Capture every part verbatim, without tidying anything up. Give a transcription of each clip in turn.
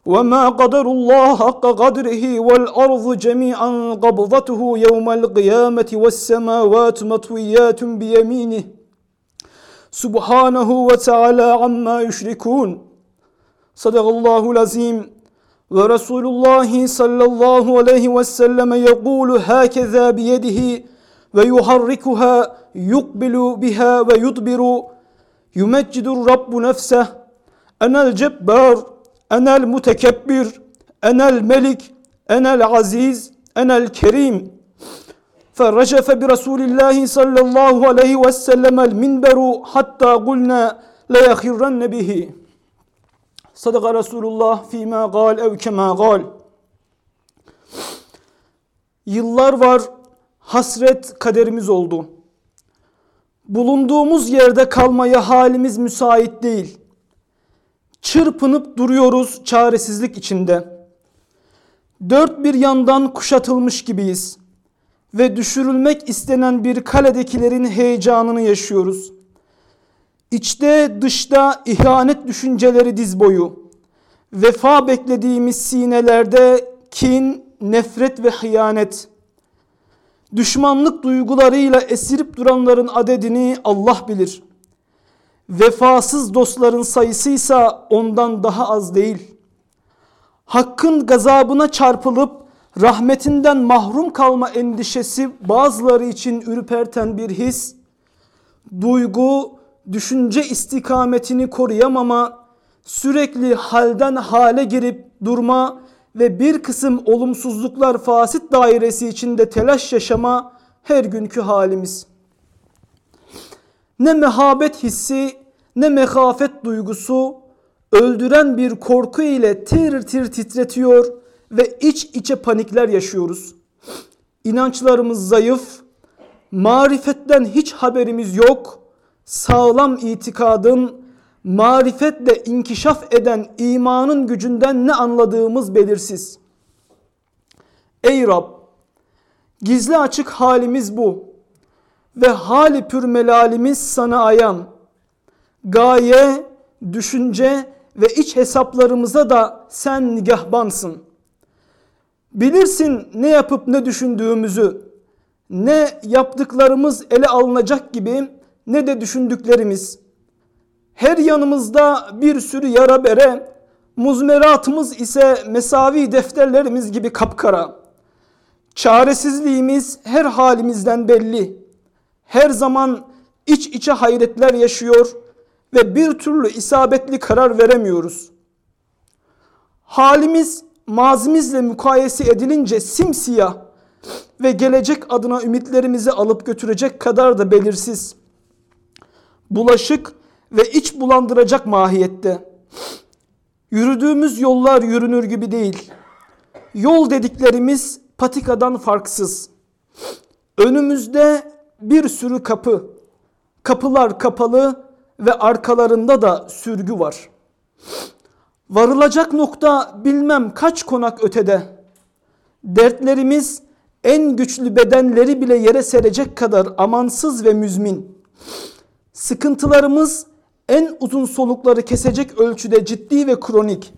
وَمَا قَدَرُ اللّٰهَ حَقَّ قَدْرِهِ وَالْأَرْضُ جَمِيعًا قَبْضَتُهُ يَوْمَ الْقِيَامَةِ وَالسَّمَاوَاتُ مَطْوِيَّاتٌ بِيَمِينِهِ Subhanahu ve Teala amma yüşrikûn. Sadakallahul azim. Ve Resulullah sallallahu aleyhi ve selleme yekulu hâkezâ biyedihi ve yuharrikuhâ yukbilu biha ve yudbiru yumeccidur Rabbu nefseh enel cebbar enel mutekebbir enel melik enel aziz enel kerim. فَرَجَفَ بِرَسُولِ اللّٰهِ صَلَّى اللّٰهُ عَلَيْهِ وَسَلَّمَ الْمِنْبَرُ حَتَّى قُلْنَا لَيَخِرَّنَّ بِهِ صَدَقَ رَسُولُ اللّٰهِ فِي مَا قَالْ اَوْ كَمَا قَالْ. Yıllar var, hasret kaderimiz oldu. Bulunduğumuz yerde kalmaya halimiz müsait değil. Çırpınıp duruyoruz çaresizlik içinde. Dört bir yandan kuşatılmış gibiyiz. Ve düşürülmek istenen bir kaledekilerin heyecanını yaşıyoruz. İçte dışta ihanet düşünceleri diz boyu. Vefa beklediğimiz sinelerde kin, nefret ve hıyanet. Düşmanlık duygularıyla esirip duranların adedini Allah bilir. Vefasız dostların sayısıysa ondan daha az değil. Hakkın gazabına çarpılıp rahmetinden mahrum kalma endişesi bazıları için ürperten bir his, duygu, düşünce istikametini koruyamama, sürekli halden hale girip durma ve bir kısım olumsuzluklar fasit dairesi içinde telaş yaşama her günkü halimiz. Ne mehabet hissi, ne mehafet duygusu öldüren bir korku ile tir tir titretiyor ve iç içe panikler yaşıyoruz. İnançlarımız zayıf, marifetten hiç haberimiz yok, sağlam itikadın, marifetle inkişaf eden imanın gücünden ne anladığımız belirsiz. Ey Rab, gizli açık halimiz bu ve hali pür melalimiz sana ayan. Gaye, düşünce ve iç hesaplarımıza da sen nigahbansın. Bilirsin ne yapıp ne düşündüğümüzü, ne yaptıklarımız ele alınacak gibi ne de düşündüklerimiz. Her yanımızda bir sürü yara bere, muzmeratımız ise mesavi defterlerimiz gibi kapkara. Çaresizliğimiz her halimizden belli. Her zaman iç içe hayretler yaşıyor ve bir türlü isabetli karar veremiyoruz. Halimiz mazimizle mukayese edilince simsiyah ve gelecek adına ümitlerimizi alıp götürecek kadar da belirsiz. Bulaşık ve iç bulandıracak mahiyette. Yürüdüğümüz yollar yürünür gibi değil. Yol dediklerimiz patikadan farksız. Önümüzde bir sürü kapı. Kapılar kapalı ve arkalarında da sürgü var. Varılacak nokta bilmem kaç konak ötede. Dertlerimiz en güçlü bedenleri bile yere serecek kadar amansız ve müzmin. Sıkıntılarımız en uzun solukları kesecek ölçüde ciddi ve kronik.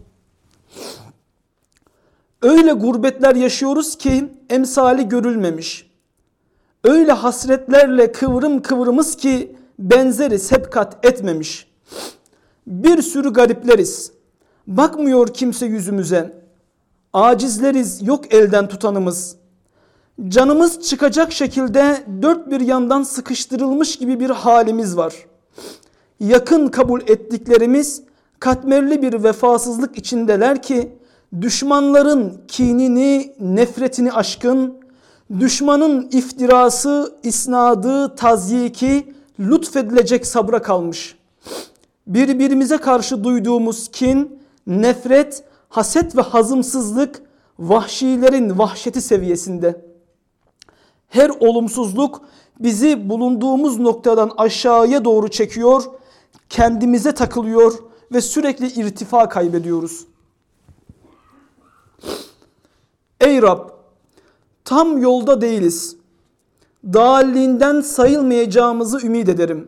Öyle gurbetler yaşıyoruz ki emsali görülmemiş. Öyle hasretlerle kıvrım kıvrımız ki benzeri sebkat etmemiş. Bir sürü garipleriz. Bakmıyor kimse yüzümüze. Acizleriz, yok elden tutanımız. Canımız çıkacak şekilde dört bir yandan sıkıştırılmış gibi bir halimiz var. Yakın kabul ettiklerimiz katmerli bir vefasızlık içindeler ki düşmanların kinini, nefretini aşkın, düşmanın iftirası, isnadı, tazyiki lütfedilecek sabra kalmış. Birbirimize karşı duyduğumuz kin, nefret, haset ve hazımsızlık vahşilerin vahşeti seviyesinde. Her olumsuzluk bizi bulunduğumuz noktadan aşağıya doğru çekiyor, kendimize takılıyor ve sürekli irtifa kaybediyoruz. Ey Rab, tam yolda değiliz. Dâlliğinden sayılmayacağımızı ümit ederim.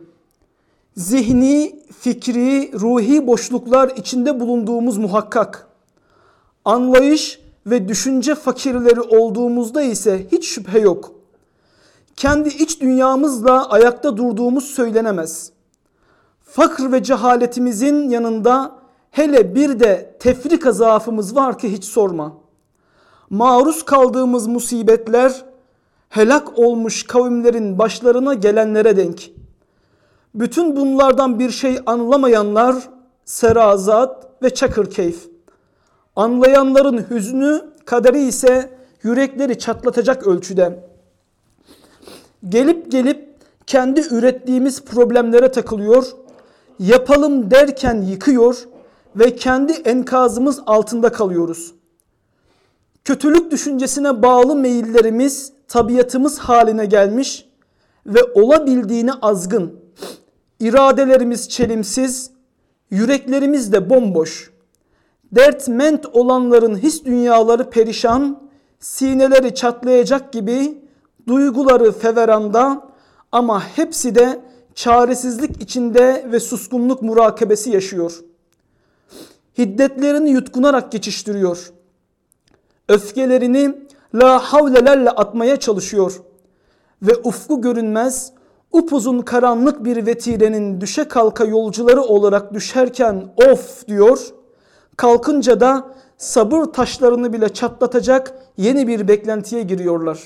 Zihni, fikri, ruhi boşluklar içinde bulunduğumuz muhakkak. Anlayış ve düşünce fakirleri olduğumuzda ise hiç şüphe yok. Kendi iç dünyamızla ayakta durduğumuz söylenemez. Fakr ve cehaletimizin yanında hele bir de tefrika zaafımız var ki hiç sorma. Maruz kaldığımız musibetler helak olmuş kavimlerin başlarına gelenlere denk. Bütün bunlardan bir şey anlamayanlar serazat ve çakırkeyf. Anlayanların hüznü, kaderi ise yürekleri çatlatacak ölçüde. Gelip gelip kendi ürettiğimiz problemlere takılıyor, yapalım derken yıkıyor ve kendi enkazımız altında kalıyoruz. Kötülük düşüncesine bağlı meyillerimiz tabiatımız haline gelmiş ve olabildiğine azgın. İradelerimiz çelimsiz, yüreklerimiz de bomboş. Dertment olanların his dünyaları perişan, sineleri çatlayacak gibi, duyguları feveranda ama hepsi de çaresizlik içinde ve suskunluk murakebesi yaşıyor. Hiddetlerini yutkunarak geçiştiriyor. Öfkelerini la havlelerle atmaya çalışıyor. Ve ufku görünmez, upuzun karanlık bir vetirenin düşe kalka yolcuları olarak düşerken of diyor. Kalkınca da sabır taşlarını bile çatlatacak yeni bir beklentiye giriyorlar.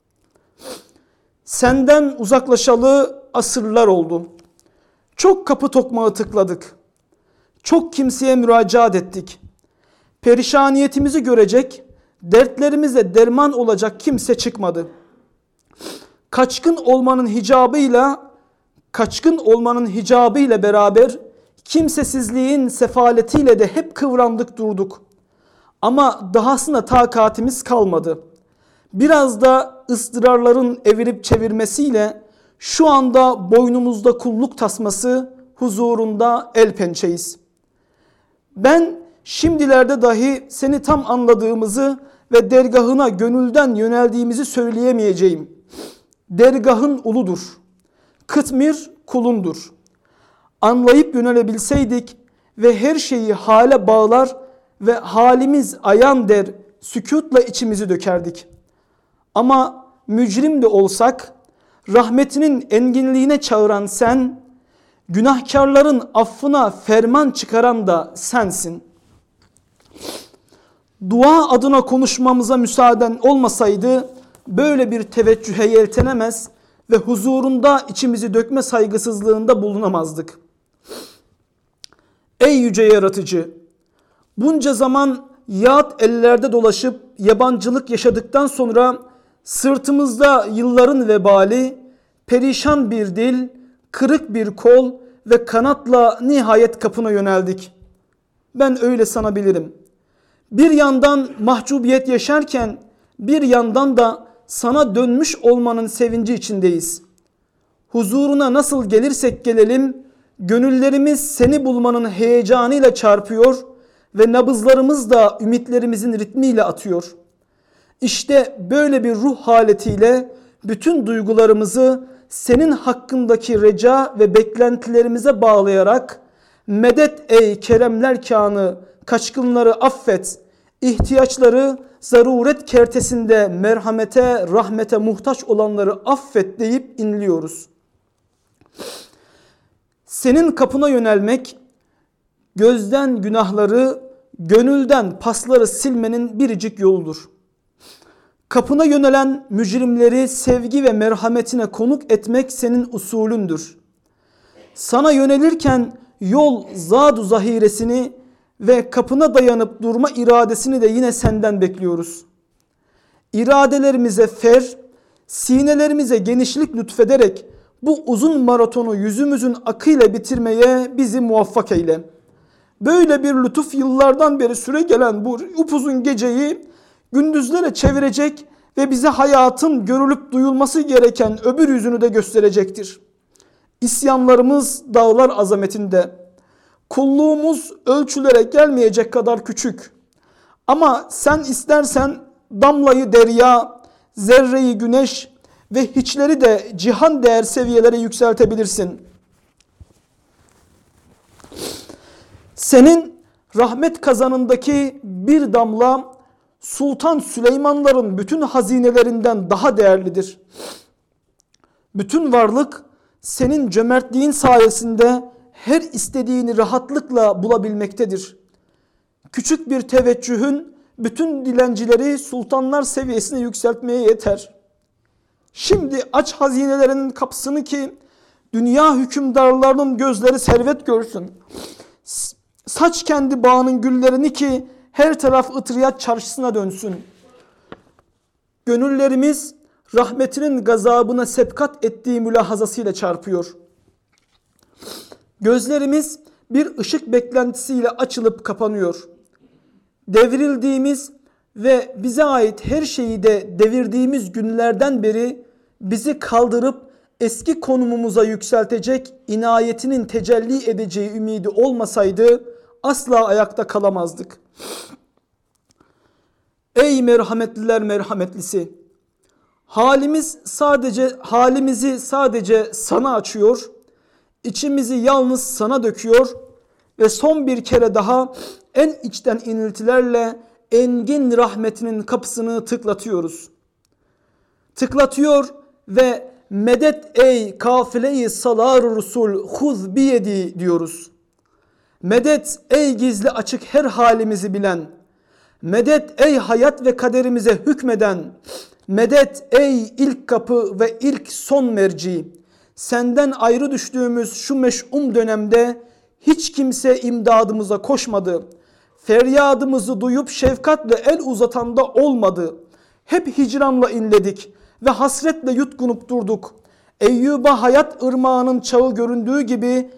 Senden uzaklaşalı asırlar oldu. Çok kapı tokmağı tıkladık. Çok kimseye müracaat ettik. Perişaniyetimizi görecek, dertlerimize derman olacak kimse çıkmadı. Kaçkın olmanın hicabıyla, kaçkın olmanın hicabıyla beraber kimsesizliğin sefaletiyle de hep kıvrandık durduk. Ama dahasına takatimiz kalmadı. Biraz da ıstırarların evirip çevirmesiyle şu anda boynumuzda kulluk tasması, huzurunda el pençeyiz. Ben şimdilerde dahi seni tam anladığımızı ve dergahına gönülden yöneldiğimizi söyleyemeyeceğim. Dergahın uludur. Kıtmir kulundur. Anlayıp yönelebilseydik ve her şeyi hale bağlar ve halimiz ayan der, sükutla içimizi dökerdik. Ama mücrim de olsak, rahmetinin enginliğine çağıran sen, günahkarların affına ferman çıkaran da sensin. Dua adına konuşmamıza müsaaden olmasaydı, böyle bir teveccühe yeltenemez ve huzurunda içimizi dökme saygısızlığında bulunamazdık. Ey yüce yaratıcı! Bunca zaman yağıt ellerde dolaşıp yabancılık yaşadıktan sonra sırtımızda yılların vebali, perişan bir dil, kırık bir kol ve kanatla nihayet kapına yöneldik. Ben öyle sanabilirim. Bir yandan mahcubiyet yaşarken bir yandan da sana dönmüş olmanın sevinci içindeyiz. Huzuruna nasıl gelirsek gelelim, gönüllerimiz seni bulmanın heyecanıyla çarpıyor ve nabızlarımız da ümitlerimizin ritmiyle atıyor. İşte böyle bir ruh haletiyle bütün duygularımızı senin hakkındaki reca ve beklentilerimize bağlayarak medet ey keremler kânı, kaçkınları affet, ihtiyaçları zaruret kertesinde merhamete, rahmete muhtaç olanları affet deyip inliyoruz. Senin kapına yönelmek, gözden günahları, gönülden pasları silmenin biricik yoludur. Kapına yönelen mücrimleri sevgi ve merhametine konuk etmek senin usulündür. Sana yönelirken yol zadu zahiresini ve kapına dayanıp durma iradesini de yine senden bekliyoruz. İradelerimize fer, sinelerimize genişlik lütfederek bu uzun maratonu yüzümüzün akıyla bitirmeye bizi muvaffak eyle. Böyle bir lütuf yıllardan beri süre gelen bu upuzun geceyi gündüzlere çevirecek ve bize hayatın görülüp duyulması gereken öbür yüzünü de gösterecektir. İsyanlarımız dağlar azametinde, kulluğumuz ölçülere gelmeyecek kadar küçük. Ama sen istersen damlayı derya, zerreyi güneş ve hiçleri de cihan değer seviyelere yükseltebilirsin. Senin rahmet kazanındaki bir damla Sultan Süleymanların bütün hazinelerinden daha değerlidir. Bütün varlık senin cömertliğin sayesinde her istediğini rahatlıkla bulabilmektedir. Küçük bir teveccühün bütün dilencileri sultanlar seviyesine yükseltmeye yeter. Şimdi aç hazinelerinin kapısını ki dünya hükümdarlarının gözleri servet görsün. Saç kendi bağının güllerini ki her taraf ıtriyat çarşısına dönsün. Gönüllerimiz rahmetinin gazabına sebkat ettiği mülahazasıyla çarpıyor. Gözlerimiz bir ışık beklentisiyle açılıp kapanıyor. Devrildiğimiz ve bize ait her şeyi de devirdiğimiz günlerden beri bizi kaldırıp eski konumumuza yükseltecek inayetinin tecelli edeceği ümidi olmasaydı asla ayakta kalamazdık. Ey merhametliler merhametlisi! Halimiz sadece halimizi sadece sana açıyor, içimizi yalnız sana döküyor ve son bir kere daha en içten iniltilerle engin rahmetinin kapısını tıklatıyoruz. Tıklatıyor ve medet ey kafile-i salar-ı rusul huz biyedi diyoruz. Medet ey gizli açık her halimizi bilen. Medet ey hayat ve kaderimize hükmeden. Medet ey ilk kapı ve ilk son merci. Senden ayrı düştüğümüz şu meş'um dönemde hiç kimse imdadımıza koşmadı. Feryadımızı duyup şefkatle el uzatan da olmadı. Hep hicranla inledik ve hasretle yutkunup durduk. Eyyuba hayat ırmağının çağı göründüğü gibi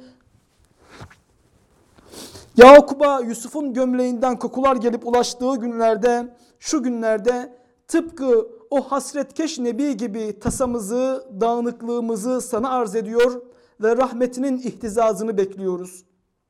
Yakub'a Yusuf'un gömleğinden kokular gelip ulaştığı günlerde, şu günlerde tıpkı o hasretkeş Nebi gibi tasamızı, dağınıklığımızı sana arz ediyor ve rahmetinin ihtizazını bekliyoruz.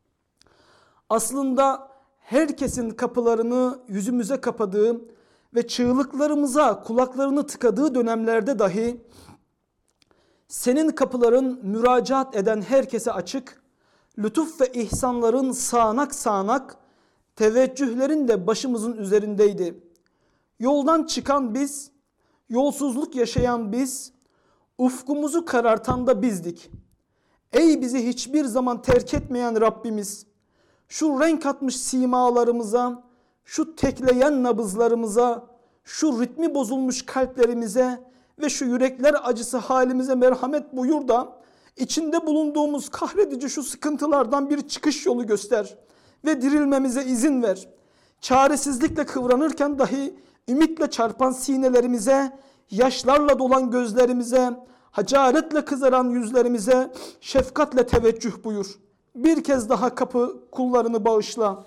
Aslında herkesin kapılarını yüzümüze kapadığı ve çığlıklarımıza kulaklarını tıkadığı dönemlerde dahi senin kapıların müracaat eden herkese açık, lütuf ve ihsanların sağanak sağanak, teveccühlerin de başımızın üzerindeydi. Yoldan çıkan biz, yolsuzluk yaşayan biz, ufkumuzu karartan da bizdik. Ey bizi hiçbir zaman terk etmeyen Rabbimiz, şu renk atmış simalarımıza, şu tekleyen nabızlarımıza, şu ritmi bozulmuş kalplerimize ve şu yürekler acısı halimize merhamet buyur da içinde bulunduğumuz kahredici şu sıkıntılardan bir çıkış yolu göster ve dirilmemize izin ver. Çaresizlikle kıvranırken dahi ümitle çarpan sinelerimize, yaşlarla dolan gözlerimize, hacaretle kızaran yüzlerimize şefkatle teveccüh buyur. Bir kez daha kapı kullarını bağışla.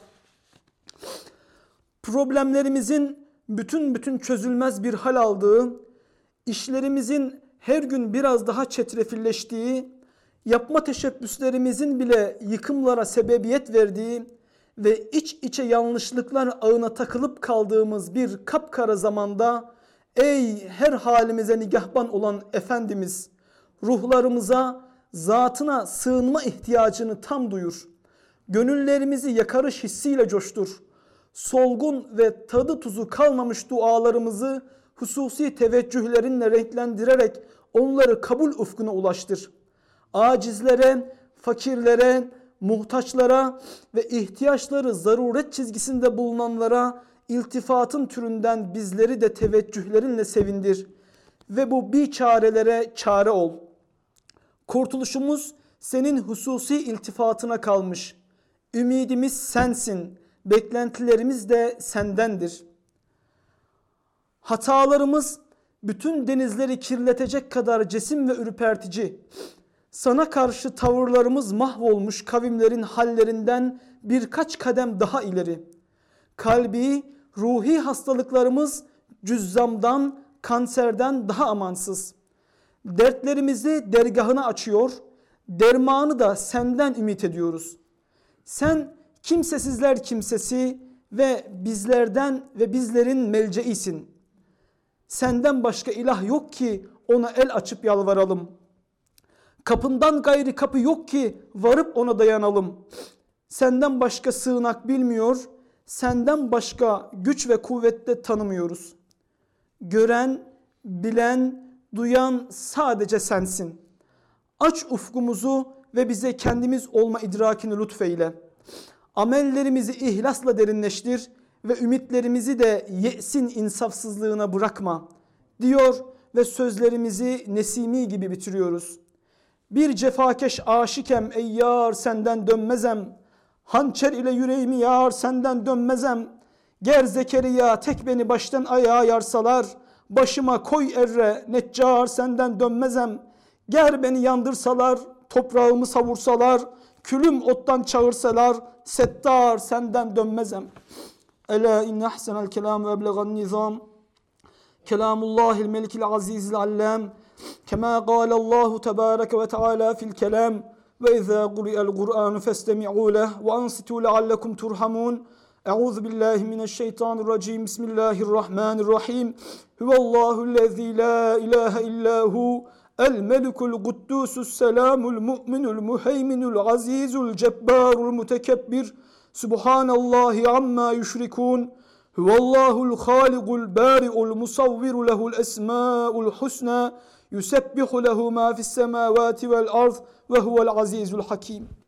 Problemlerimizin bütün bütün çözülmez bir hal aldığı, işlerimizin her gün biraz daha çetrefilleştiği, yapma teşebbüslerimizin bile yıkımlara sebebiyet verdiği ve iç içe yanlışlıklar ağına takılıp kaldığımız bir kapkara zamanda ey her halimize nigahban olan Efendimiz, ruhlarımıza, zatına sığınma ihtiyacını tam duyur. Gönüllerimizi yakarış hissiyle coştur. Solgun ve tadı tuzu kalmamış dualarımızı hususi teveccühlerinle renklendirerek onları kabul ufkuna ulaştır. Acizlere, fakirlere, muhtaçlara ve ihtiyaçları zaruret çizgisinde bulunanlara iltifatın türünden bizleri de teveccühlerinle sevindir. Ve bu biçarelere çare ol. Kurtuluşumuz senin hususi iltifatına kalmış. Ümidimiz sensin, beklentilerimiz de sendendir. Hatalarımız bütün denizleri kirletecek kadar cesim ve ürpertici. Sana karşı tavırlarımız mahvolmuş kavimlerin hallerinden birkaç kadem daha ileri. Kalbi, ruhi hastalıklarımız cüzzamdan, kanserden daha amansız. Dertlerimizi dergahına açıyor, dermanı da senden ümit ediyoruz. Sen kimsesizler kimsesi ve bizlerden ve bizlerin melceisin. Senden başka ilah yok ki ona el açıp yalvaralım. Kapından gayri kapı yok ki varıp ona dayanalım. Senden başka sığınak bilmiyor, senden başka güç ve kuvvette tanımıyoruz. Gören, bilen, duyan sadece sensin. Aç ufkumuzu ve bize kendimiz olma idrakini lütfeyle. Amellerimizi ihlasla derinleştir ve ümitlerimizi de ye'sin insafsızlığına bırakma diyor ve sözlerimizi Nesimi gibi bitiriyoruz. Bir cefakeş aşikem ey yar senden dönmezem. Hançer ile yüreğimi yar senden dönmezem. Ger Zekeriya tek beni baştan ayağa yarsalar. Başıma koy erre neccar senden dönmezem. Ger beni yandırsalar, toprağımı savursalar, külüm ottan çağırsalar, settar senden dönmezem. Ela inne ahsenel kelam ve eblegan nizam. Kelamullahil melikil azizil allam. Kema kâlallahu tebâreke ve teâlâ fil kelam. Ve izâ quri'el Kur'anu festemi'û leh ve ansitû leallekum turhamun. Euzu billahi mineşşeytanirracim. Bismillahirrahmanirrahim. Huvallahu'llezî la ilahe illâhu. El-Melikul Kuddusus Selamul Mu'minul Muheyminul Azizul Cebbarul Mutekebbir. Subhanallahi amma yüşrikun. Huvallahul Halikul Bari'ul Musavviru lehul esmâul husna. Yusebbihu lehu ma fis semâvâti vel arz ve huvel azizul hakim.